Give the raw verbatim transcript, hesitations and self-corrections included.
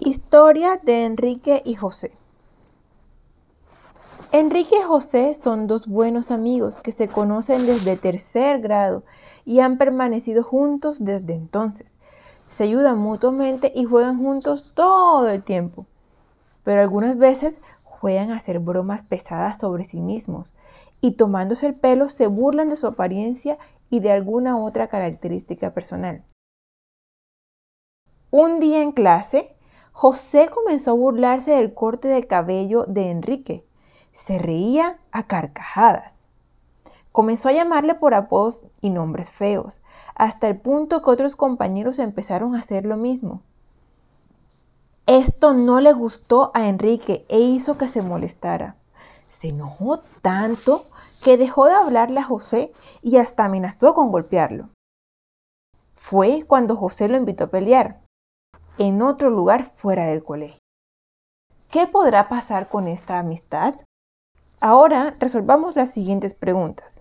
Historia de Enrique y José. Enrique y José son dos buenos amigos que se conocen desde tercer grado y han permanecido juntos desde entonces. Se ayudan mutuamente y juegan juntos todo el tiempo, pero algunas veces juegan a hacer bromas pesadas sobre sí mismos y tomándose el pelo se burlan de su apariencia y de alguna otra característica personal. Un día en clase, José comenzó a burlarse del corte de cabello de Enrique. Se reía a carcajadas. Comenzó a llamarle por apodos y nombres feos, hasta el punto que otros compañeros empezaron a hacer lo mismo. Esto no le gustó a Enrique e hizo que se molestara. Se enojó tanto que dejó de hablarle a José y hasta amenazó con golpearlo. Fue cuando José lo invitó a pelear en otro lugar fuera del colegio. ¿Qué podrá pasar con esta amistad? Ahora resolvamos las siguientes preguntas.